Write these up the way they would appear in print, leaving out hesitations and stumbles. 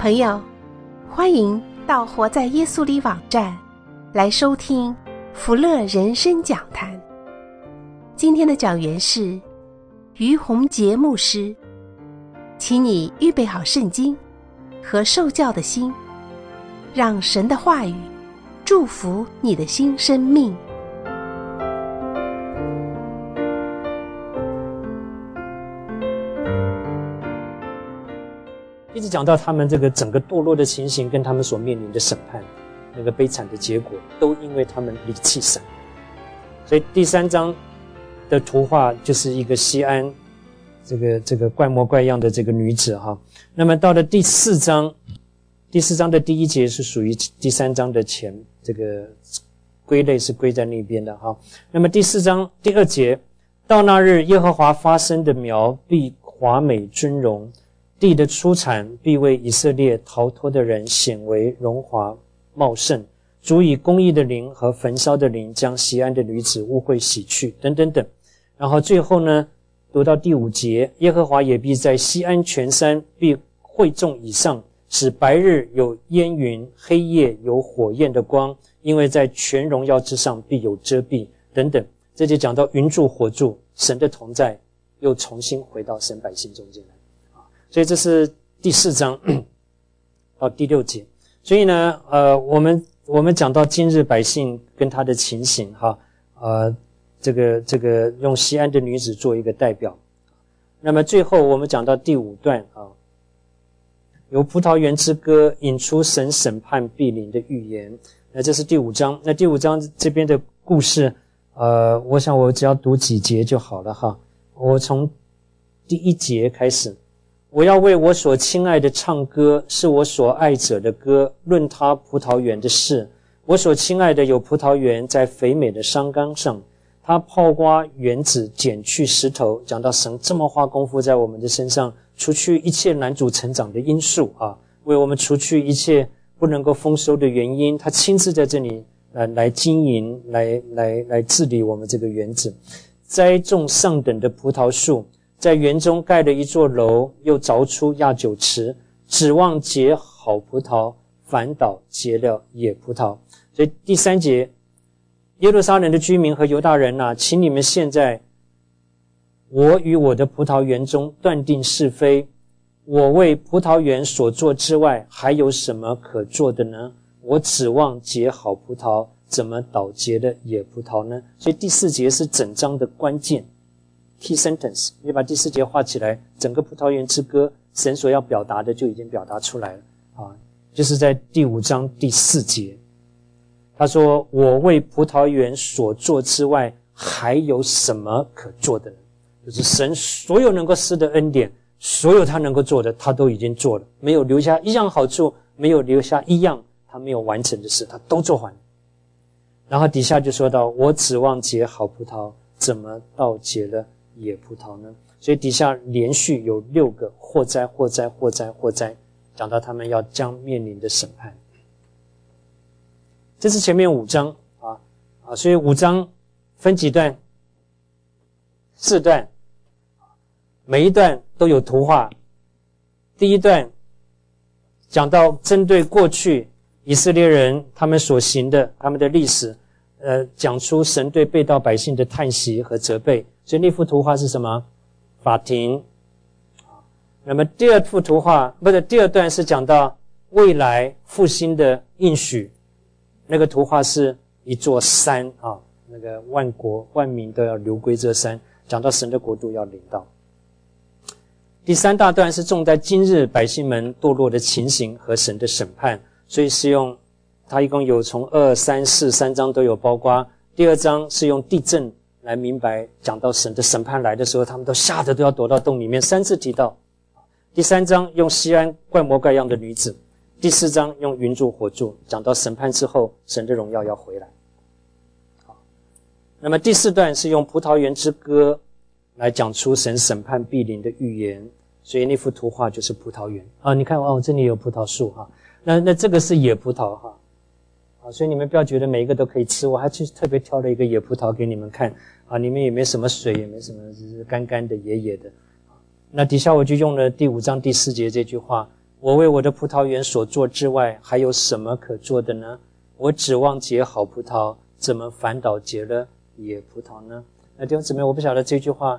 朋友，欢迎到活在耶稣里网站来收听福乐人生讲坛。今天的讲员是于洪杰牧师，请你预备好圣经和受教的心，让神的话语祝福你的新生命。 一直讲到他们这个整个堕落的情形跟他们所面临的审判，那个悲惨的结果，都因为他们离弃神。所以第3章的图画就是一个西安这个怪模怪样的这个女子哈。那么到了第4章的第1节是属于第3章的前，这个归类是归在那边的哈。那么第4章第2节，到那日耶和华发生的苗必华美尊荣，地的出产必为以色列逃脱的人显为荣华茂盛，主以公义的灵和焚烧的灵将西安的女子污秽洗去，等等等。然后最后呢，读到第5节，耶和华也必在西安全山必会众以上，使白日有烟云，黑夜有火焰的光，因为在全荣耀之上必有遮蔽，等等。这就讲到云柱火柱，神的同在又重新回到神百姓中间来。所以这是第4章到第6节。所以呢，我们讲到今日百姓跟他的情形哈，这个用西安的女子做一个代表。那么最后我们讲到第5段啊，由葡萄园之歌引出神审判必临的预言。那这是第5章。那第5章这边的故事，我想我只要读几节就好了哈。我从第1节开始。我要为我所亲爱的唱歌，是我所爱者的歌，论他葡萄园的事。我所亲爱的有葡萄园在肥美的山冈上，他泡刮园子，剪去石头。讲到神这么花功夫在我们的身上，除去一切难主成长的因素啊，为我们除去一切不能够丰收的原因，他亲自在这里来经营，来治理我们这个园子，栽种上等的葡萄树，在园中盖了一座楼，又凿出压酒池，指望结好葡萄，反倒结了野葡萄。所以第3节，耶路撒冷的居民和犹大人啊，请你们现在我与我的葡萄园中断定是非，我为葡萄园所做之外，还有什么可做的呢？我指望结好葡萄，怎么倒结了野葡萄呢？所以第4节是整章的关键key sentence， 你把第4节画起来，整个葡萄园之歌神所要表达的就已经表达出来了啊，就是在第5章第4节，他说我为葡萄园所做之外，还有什么可做的呢？就是神所有能够施的恩典，所有他能够做的他都已经做了，没有留下一样好处，没有留下一样他没有完成的事，他都做完。然后底下就说到，我指望结好葡萄，怎么倒结了野葡萄呢？所以底下连续有6个祸灾，讲到他们要将面临的审判。这是前面5章啊，所以5章分几段？4段，每一段都有图画。第1段讲到针对过去以色列人他们所行的，他们的历史，讲出神对背道百姓的叹息和责备。所以那幅图画是什么？法庭。那么第2段是讲到未来复兴的应许，那个图画是一座山啊，那个万国万民都要流归这山，讲到神的国度要临到。第3大段是重在今日百姓们堕落的情形和神的审判，所以是用它一共有从2、3、4 3章都有包括。第2章是用地震来明白，讲到神的审判来的时候，他们都吓得都要躲到洞里面，3次提到。第3章用西安怪模怪样的女子，第4章用云柱火柱，讲到审判之后神的荣耀要回来。那么第4段是用葡萄园之歌来讲出神审判必临的预言，所以那幅图画就是葡萄园啊。你看这里有葡萄树哈，那这个是野葡萄哈。所以你们不要觉得每一个都可以吃，我还去特别挑了一个野葡萄给你们看啊，里面也没什么水，也没什么，只是干干的野野的。那底下我就用了第5章第4节这句话， 我为我的葡萄园所做之外，还有什么可做的呢？我指望结好葡萄，怎么反倒结了野葡萄呢？弟兄姊妹，我不晓得这句话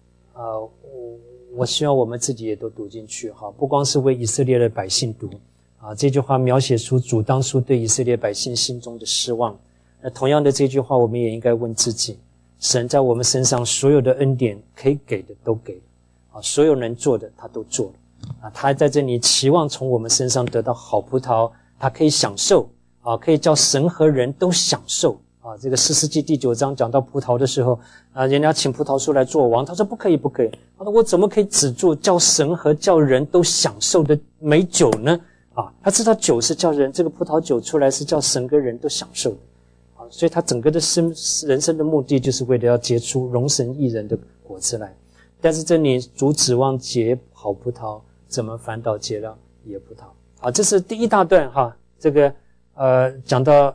我希望我们自己也都读进去哈，不光是为以色列的百姓读这句话描写出主当初对以色列百姓心中的失望。那同样的这句话，我们也应该问自己，神在我们身上所有的恩典可以给的都给了所有能做的他都做了他在这里期望从我们身上得到好葡萄，他可以享受可以叫神和人都享受这个士师记第9章讲到葡萄的时候人家请葡萄树来做王，他说不可以不可以，他说我怎么可以只做叫神和叫人都享受的美酒呢他知道酒是叫人，这个葡萄酒出来是叫神跟人都享受的所以他整个的人生的目的就是为了要结出荣神益人的果子来。但是这里主指望结好葡萄，怎么反倒结了野葡萄这是第一大段这个讲到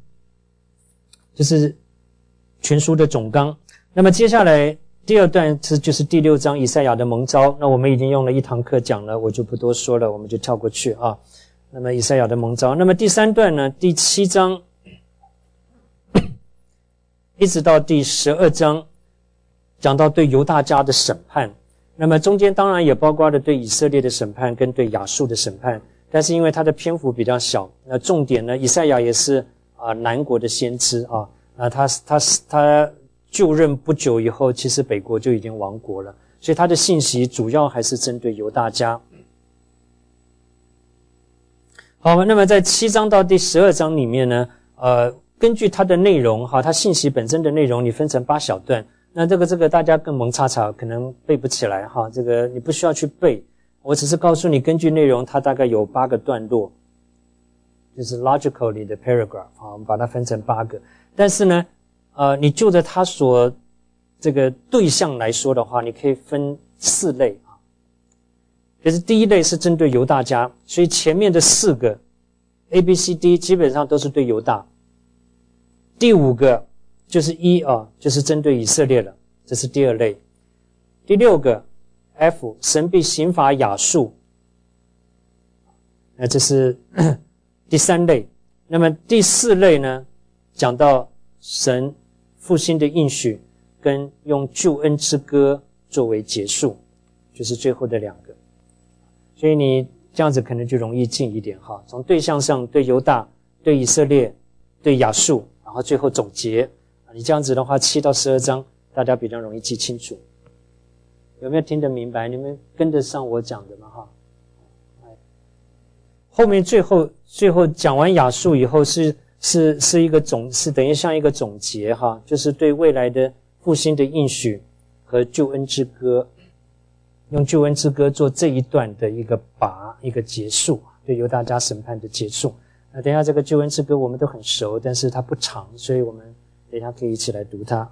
就是全书的总纲。那么接下来第二段就是第6章以赛亚的蒙召，那我们已经用了一堂课讲了，我就不多说了，我们就跳过去那么以赛亚的蒙召，那么第3段呢，第7章一直到第12章讲到对犹大家的审判，那么中间当然也包括了对以色列的审判跟对亚述的审判，但是因为它的篇幅比较小，那重点呢，以赛亚也是南国的先知他就任不久以后，其实北国就已经亡国了，所以他的信息主要还是针对犹大家。好，那么在7章到第12章里面呢根据它的内容它信息本身的内容你分成8小段，那这个大家更蒙查查可能背不起来这个你不需要去背，我只是告诉你根据内容它大概有8个段落，就是 logically 的 paragraph 我们把它分成8个，但是呢你就着它所这个对象来说的话，你可以分4类就是第一类是针对犹大家，所以前面的4个 ABCD 基本上都是对犹大，第5个就是就是针对以色列了，这是第2类。第6个 F 神必刑罚亚述，那这是第3类。那么第4类呢，讲到神复兴的应许跟用救恩之歌作为结束，就是最后的2个。所以你这样子可能就容易近一点从对象上对犹大、对以色列、对亚述，然后最后总结你这样子的话7到12章大家比较容易记清楚。有没有听得明白？你们跟得上我讲的吗后面最后讲完亚述以后是一个是等于像一个总结就是对未来的复兴的应许和救恩之歌，用救恩之歌做这一段的一个结束，对犹大家审判的结束。那等一下这个救恩之歌我们都很熟，但是它不长，所以我们等一下可以一起来读它。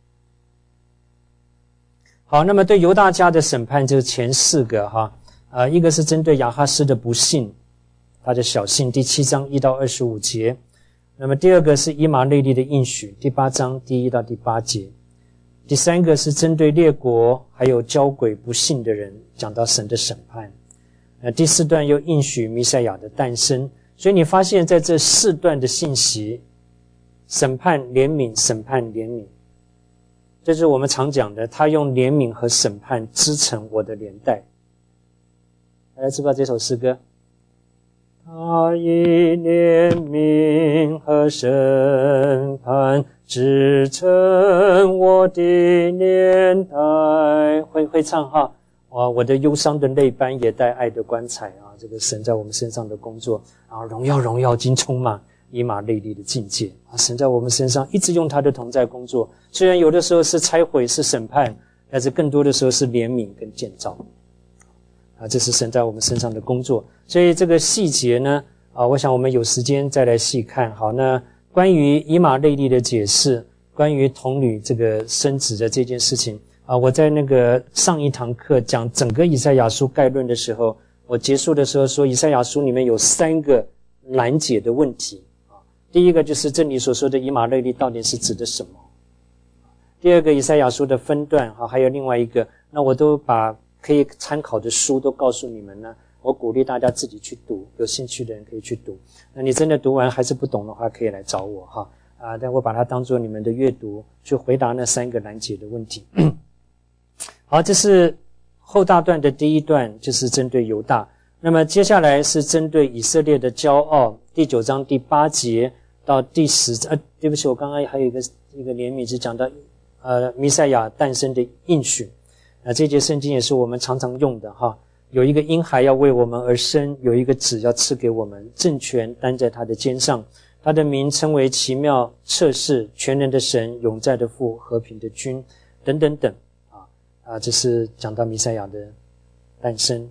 好，那么对犹大家的审判就是前4个一个是针对亚哈斯的不信，他的小信，第7章1到25节。那么第2个是以马内利的应许，第8章第1到第8节。第3个是针对列国还有交鬼不信的人，讲到神的审判。第4段又应许弥赛亚的诞生。所以你发现在这4段的信息，审判怜悯，审判怜悯，这是我们常讲的，他用怜悯和审判织成我的连带。大家知不知道这首诗歌？他以怜悯和审判织成我的连带。会唱我的忧伤的泪斑也带爱的棺材这个神在我们身上的工作荣耀荣耀经充满以马内利的境界神在我们身上一直用他的同在工作，虽然有的时候是拆毁是审判，但是更多的时候是怜悯跟建造这是神在我们身上的工作。所以这个细节呢我想我们有时间再来细看。好，那关于以马内利的解释，关于童女这个生子的这件事情我在那个上一堂课讲整个以赛亚书概论的时候，我结束的时候说以赛亚书里面有3个难解的问题第一个就是这里所说的以马内利到底是指的什么，第2个以赛亚书的分段还有另外一个，那我都把可以参考的书都告诉你们呢我鼓励大家自己去读，有兴趣的人可以去读。那你真的读完还是不懂的话，可以来找我哈。但我把它当作你们的阅读，去回答那3个难解的问题。好，这是后大段的第一段，就是针对犹大。那么接下来是针对以色列的骄傲，第9章第8节到第10对不起，我刚刚还有一个连名是讲到弥赛亚诞生的应许。这节圣经也是我们常常用的哈。有一个婴孩要为我们而生，有一个子要赐给我们，政权担在他的肩上，他的名称为奇妙、策士、全能的神、永在的父、和平的君，等等等这是讲到弥赛亚的诞生。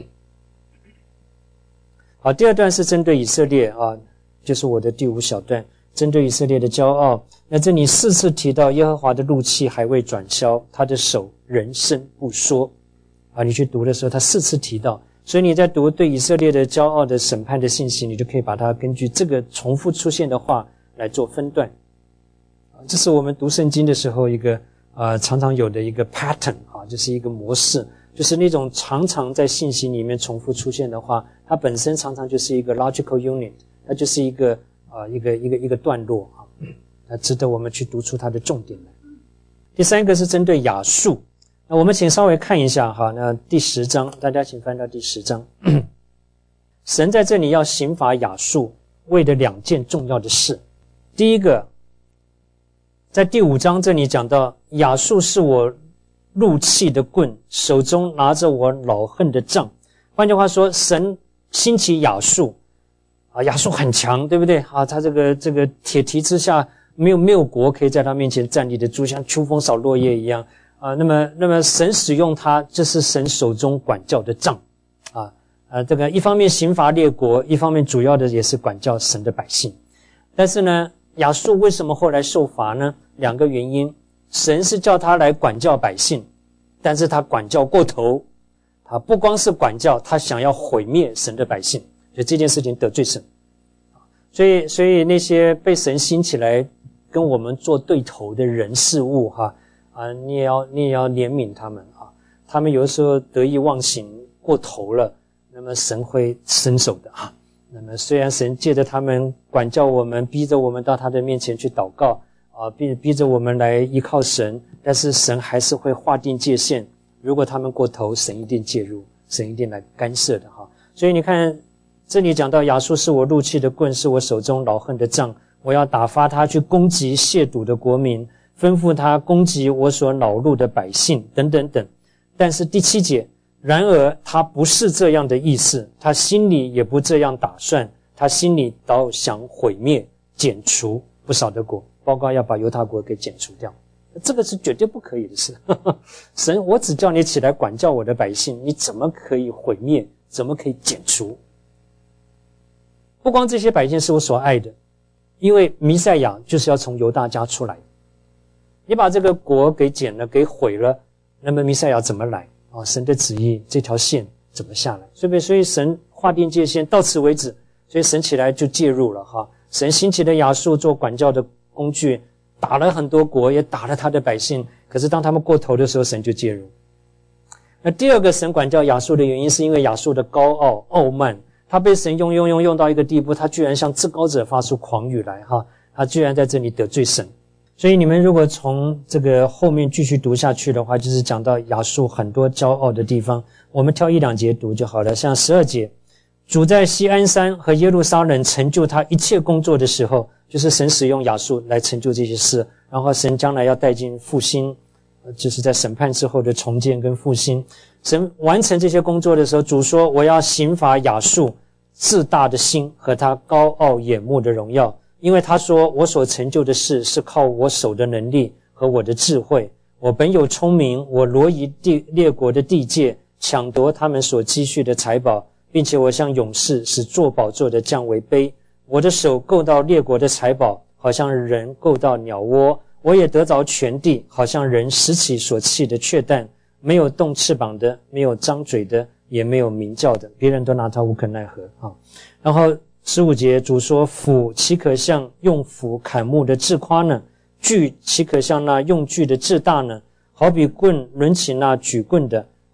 好，第二段是针对以色列就是我的第5小段，针对以色列的骄傲。那这里4次提到耶和华的怒气还未转消，他的手仍伸不缩你去读的时候他4次提到，所以你在读对以色列的骄傲的审判的信息，你就可以把它根据这个重复出现的话来做分段。这是我们读圣经的时候一个常常有的一个 pattern 就是一个模式，就是那种常常在信息里面重复出现的话，它本身常常就是一个 logical unit， 它就是一个段落值得我们去读出它的重点来。第3个是针对亚述，那我们请稍微看一下那第10章，大家请翻到第10章。神在这里要刑罚亚述，为的2件重要的事。第一个，在第5章这里讲到亚述是我怒气的棍，手中拿着我恼恨的杖。换句话说，神兴起亚述亚述很强，对不对他这个铁蹄之下没有国可以在他面前站立得住，像秋风扫落叶一样那么神使用他，这是神手中管教的杖这个一方面刑罚列国，一方面主要的也是管教神的百姓。但是呢，亚述为什么后来受罚呢？2个原因。神是叫他来管教百姓，但是他管教过头，他不光是管教，他想要毁灭神的百姓，所以这件事情得罪神。所以那些被神兴起来跟我们做对头的人事物你也要怜悯他们他们有的时候得意忘形过头了，那么神会伸手的那么虽然神借着他们管教我们，逼着我们到他的面前去祷告逼着我们来依靠神，但是神还是会划定界限，如果他们过头，神一定介入，神一定来干涉的所以你看这里讲到亚述是我怒气的棍，是我手中恼恨的杖，我要打发他去攻击亵渎的国民，吩咐他攻击我所恼怒的百姓，等等等。但是第7节，然而他不是这样的意思，他心里也不这样打算，他心里倒想毁灭剪除不少的国，包括要把犹大国给剪除掉，这个是绝对不可以的事神，我只叫你起来管教我的百姓，你怎么可以毁灭，怎么可以剪除？不光这些百姓是我所爱的，因为弥赛亚就是要从犹大家出来，你把这个国给剪了，给毁了，那么弥赛亚怎么来神的旨意这条线怎么下来？所以神划定界限，到此为止，所以神起来就介入了神兴起的亚述做管教的工具，打了很多国，也打了他的百姓，可是当他们过头的时候，神就介入。那第2个神管教亚述的原因，是因为亚述的高傲傲慢，他被神用到一个地步，他居然向至高者发出狂语来他居然在这里得罪神。所以你们如果从这个后面继续读下去的话，就是讲到亚述很多骄傲的地方，我们挑1-2节读就好了。像12节，主在锡安山和耶路撒冷成就他一切工作的时候，就是神使用亚述来成就这些事，然后神将来要带进复兴，就是在审判之后的重建跟复兴。神完成这些工作的时候，主说我要刑罚亚述自大的心和他高傲眼目的荣耀，因为他说我所成就的事是靠我手的能力和我的智慧，我本有聪明，我挪移列国的地界，抢夺他们所积蓄的财宝，并且我像勇士使坐宝座的降为卑，我的手够到列国的财宝，好像人够到鸟窝，我也得着全地，好像人拾起所弃的雀蛋，没有动翅膀的，没有张嘴的，也没有鸣叫的，别人都拿他无可奈何然后15节，主说斧岂可像用斧砍木的自夸呢？锯岂可像那用锯的自大呢？好比棍抡起那举棍的，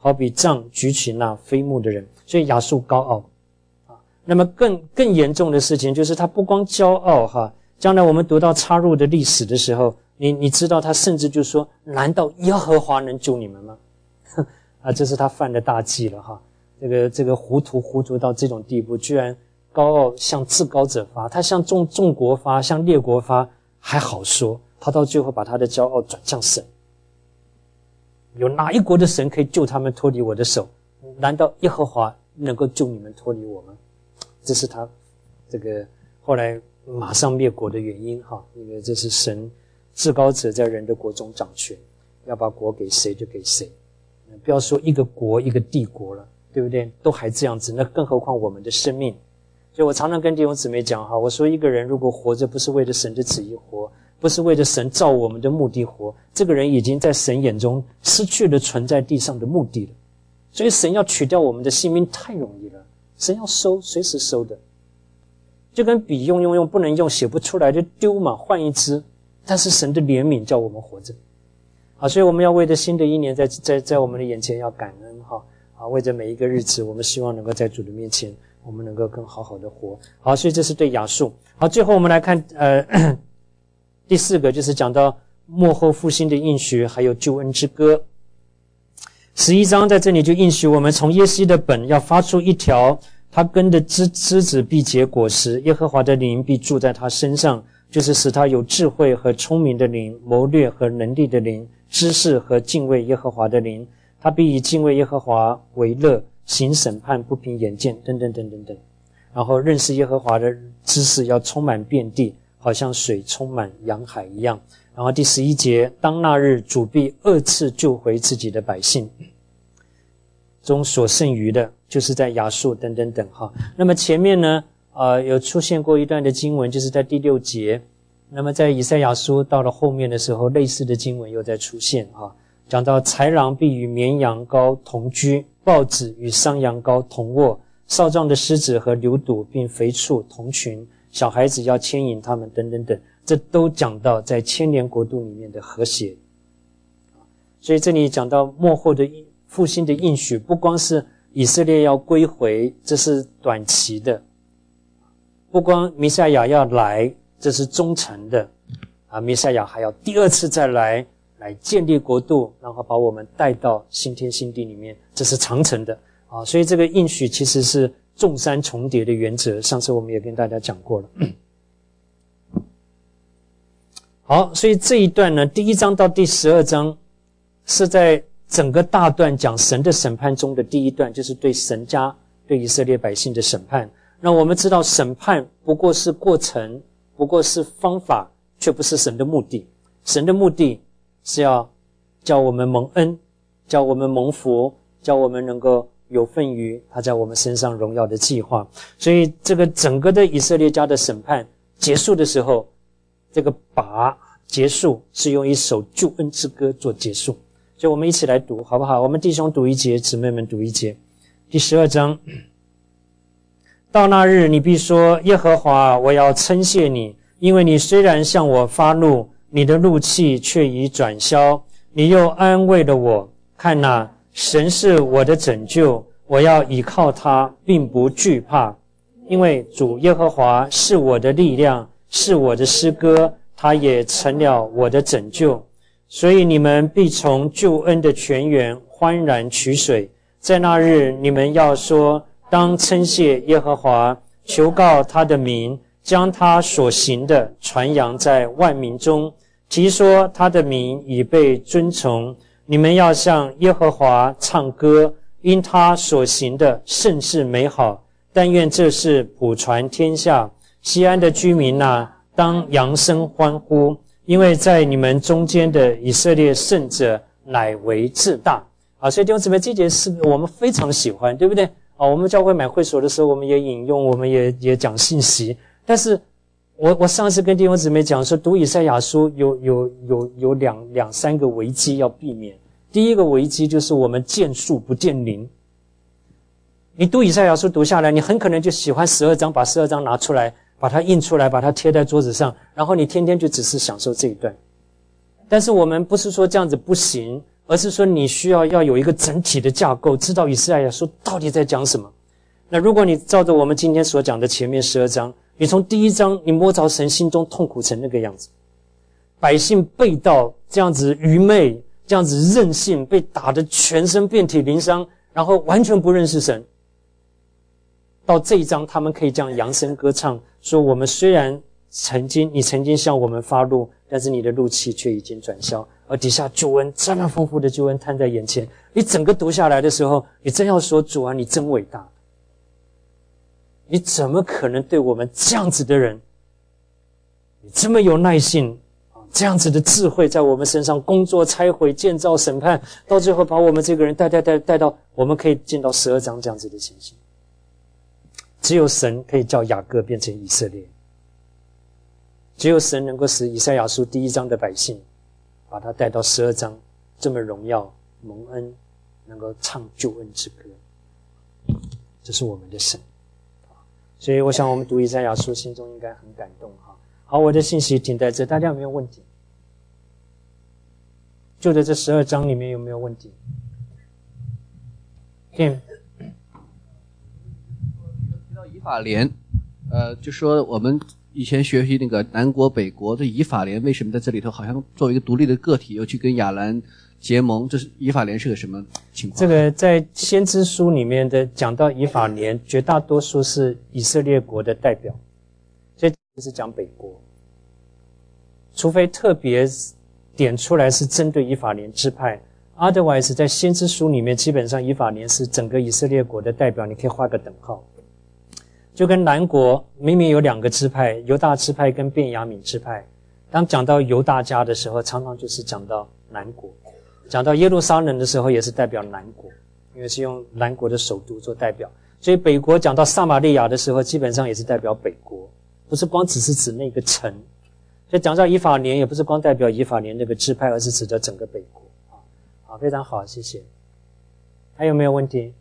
好比杖举起那飞牧的人。所以亚述高傲啊。那么更严重的事情就是他不光骄傲哈，将来我们读到插入的历史的时候，你知道他甚至就说，难道耶和华能救你们吗？啊，这是他犯的大忌了哈。这个糊涂到这种地步，居然高傲向至高者发，他向众国发，向列国发还好说，他到最后把他的骄傲转向神。有哪一国的神可以救他们脱离我的手？难道耶和华能够救你们脱离我吗？这是他这个后来马上灭国的原因哈。因为这是神至高者在人的国中掌权，要把国给谁就给谁，不要说一个国一个帝国了，对不对？都还这样子，那更何况我们的生命。所以我常常跟弟兄姊妹讲哈，我说一个人如果活着不是为了神的旨意活，不是为了神造我们的目的活，这个人已经在神眼中失去了存在地上的目的了。所以神要取掉我们的性命太容易了，神要收随时收的，就跟笔用不能用，写不出来就丢嘛，换一支。但是神的怜悯叫我们活着啊，所以我们要为着新的一年在我们的眼前要感恩哈啊，为着每一个日子，我们希望能够在主的面前，我们能够更好好的活。好，所以这是对亚述。好，最后我们来看第4个，就是讲到末后复兴的应许，还有救恩之歌。11章在这里就应许我们，从耶西的本要发出一条，他根的枝子必结果实，耶和华的灵必住在他身上，就是使他有智慧和聪明的灵，谋略和能力的灵，知识和敬畏耶和华的灵。他必以敬畏耶和华为乐，行审判不凭眼见，等等等等等。然后认识耶和华的知识要充满遍地，好像水充满洋海一样。然后第11节，当那日主必2次救回自己的百姓，中所剩余的就是在亚述等等等哈。那么前面呢有出现过一段的经文，就是在第6节。那么在以赛亚书到了后面的时候，类似的经文又在出现哈，讲到豺狼必与绵羊羔同居，豹子与山羊羔同卧，少壮的狮子和牛犊并肥畜同群，小孩子要牵引他们等等等。这都讲到在千年国度里面的和谐。所以这里讲到末后的复兴的应许，不光是以色列要归回，这是短期的，不光弥赛亚要来，这是忠诚的啊，弥赛亚还要第2次再来建立国度，然后把我们带到新天新地里面，这是长程的啊。所以这个应许其实是众山重叠的原则，上次我们也跟大家讲过了。好，所以这一段呢，第1章到第12章是在整个大段讲神的审判中的第一段，就是对神家对以色列百姓的审判。那我们知道审判不过是过程，不过是方法，却不是神的目的。神的目的是要叫我们蒙恩，叫我们蒙福，叫我们能够有份于他在我们身上荣耀的计划。所以这个整个的以色列家的审判结束的时候，这个把结束是用一首救恩之歌做结束。所以我们一起来读好不好？我们弟兄读1节，姊妹们读1节。第12章，到那日你必说，耶和华，我要称谢你，因为你虽然向我发怒，你的怒气却已转消，你又安慰了我。看哪，神是我的拯救，我要倚靠他，并不惧怕，因为主耶和华是我的力量，是我的诗歌，他也成了我的拯救。所以你们必从救恩的泉源欢然取水。在那日你们要说，当称谢耶和华，求告他的名，将他所行的传扬在万民中，提说他的名已被尊崇。你们要向耶和华唱歌，因他所行的甚是美好。但愿这事普传天下。西安的居民啊，当扬声欢呼，因为在你们中间的以色列圣者乃为至大。所以弟兄姊妹，这节是我们非常喜欢，对不对？我们教会买会所的时候，我们也引用，我们也讲信息。但是我上次跟弟兄姊妹讲说，读以赛亚书有两三个危机要避免。第一个危机就是我们见树不见林。你读以赛亚书读下来，你很可能就喜欢12章，把12章拿出来，把它印出来，把它贴在桌子上，然后你天天就只是享受这一段。但是我们不是说这样子不行， 而是说你需要有一个整体的架构，知道以赛亚书到底在讲什么。那如果你照着我们今天所讲的前面12章，你从第1章你摸着神心中痛苦成那个样子，百姓被盗，这样子愚昧，这样子任性，被打得全身遍体鳞伤，然后完全不认识神。到这一章他们可以这样扬声歌唱，说我们虽然你曾经向我们发怒，但是你的怒气却已经转消，而底下救恩这么丰富的救恩摊在眼前，你整个读下来的时候，你真要说主啊，你真伟大，你怎么可能对我们这样子的人，你这么有耐性，这样子的智慧在我们身上工作、拆毁、建造、审判，到最后把我们这个人带到我们可以进到12章这样子的情形。只有神可以叫雅各变成以色列，只有神能够使以赛亚书第1章的百姓把他带到12章，这么荣耀蒙恩，能够唱救恩之歌。这是我们的神。所以我想我们读以赛亚书心中应该很感动。好，我的信息停在这，大家有没有问题？就在这12章里面有没有问题？ Tim 提到以法莲，就说我们以前学习那个南国北国的以法莲，为什么在这里头好像作为一个独立的个体，又去跟亚兰结盟？这是以法莲是个什么情况？ 这个在先知书里面的讲到以法莲，绝大多数是以色列国的代表，所以是讲北国，除非特别点出来是针对以法莲支派。Otherwise 在先知书里面基本上以法莲是整个以色列国的代表，你可以画个等号。就跟南国明明有2个支派，犹大支派跟便雅悯支派，当讲到犹大家的时候，常常就是讲到南国，讲到耶路撒冷的时候也是代表南国，因为是用南国的首都做代表。所以北国讲到撒玛利亚的时候，基本上也是代表北国，不是光只是指那个城。所以讲到以法莲也不是光代表以法莲那个支派，而是指的整个北国。好，非常好，谢谢。还有没有问题？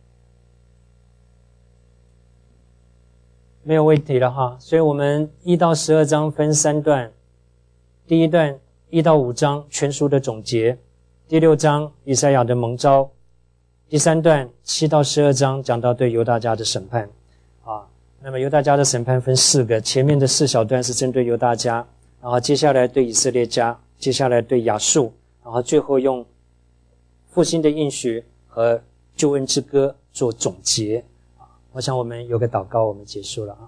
没有问题了哈。所以我们1到12章分3段，第1段1到5章全书的总结，第6章以赛亚的蒙召，第3段7到12章讲到对犹大家的审判。那么犹大家的审判分4个，前面的4小段是针对犹大家，然后接下来对以色列家，接下来对亚述，然后最后用复兴的应许和救恩之歌做总结。我想我们有个祷告，我们结束了。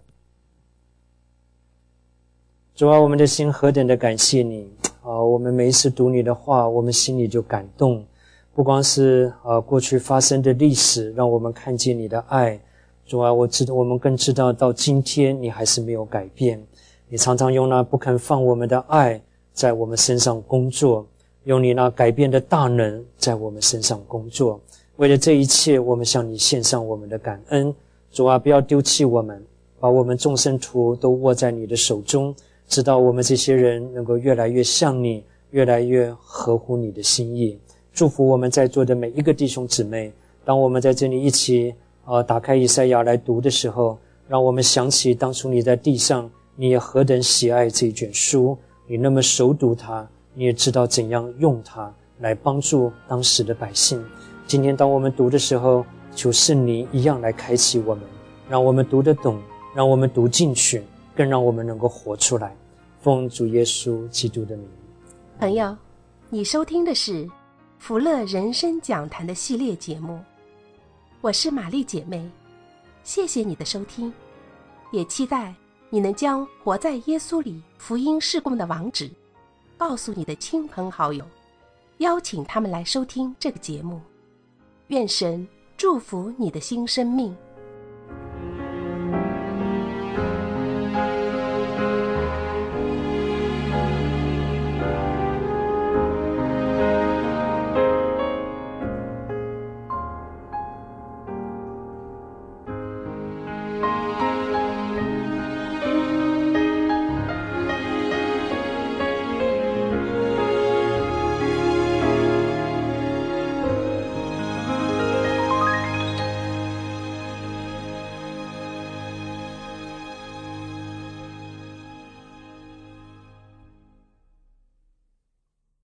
主啊，我们的心何等的感谢你我们每一次读你的话，我们心里就感动。不光是过去发生的历史让我们看见你的爱，主啊，我们更知道到今天你还是没有改变。你常常用那不肯放我们的爱在我们身上工作，用你那改变的大能在我们身上工作。为了这一切，我们向你献上我们的感恩。主啊，不要丢弃我们，把我们众生徒都握在你的手中，直到我们这些人能够越来越像你，越来越合乎你的心意。祝福我们在座的每一个弟兄姊妹，当我们在这里一起打开以赛亚来读的时候，让我们想起当初你在地上，你也何等喜爱这一卷书，你那么熟读它，你也知道怎样用它来帮助当时的百姓。今天当我们读的时候，求圣灵一样来开启我们，让我们读得懂，让我们读进去，更让我们能够活出来。奉主耶稣基督的名。 朋友，你收听的是福乐人生讲坛的系列节目，我是玛丽姐妹，谢谢你的收听，也期待你能将活在耶稣里福音事工的网址告诉你的亲朋好友，邀请他们来收听这个节目。愿神祝福你的新生命。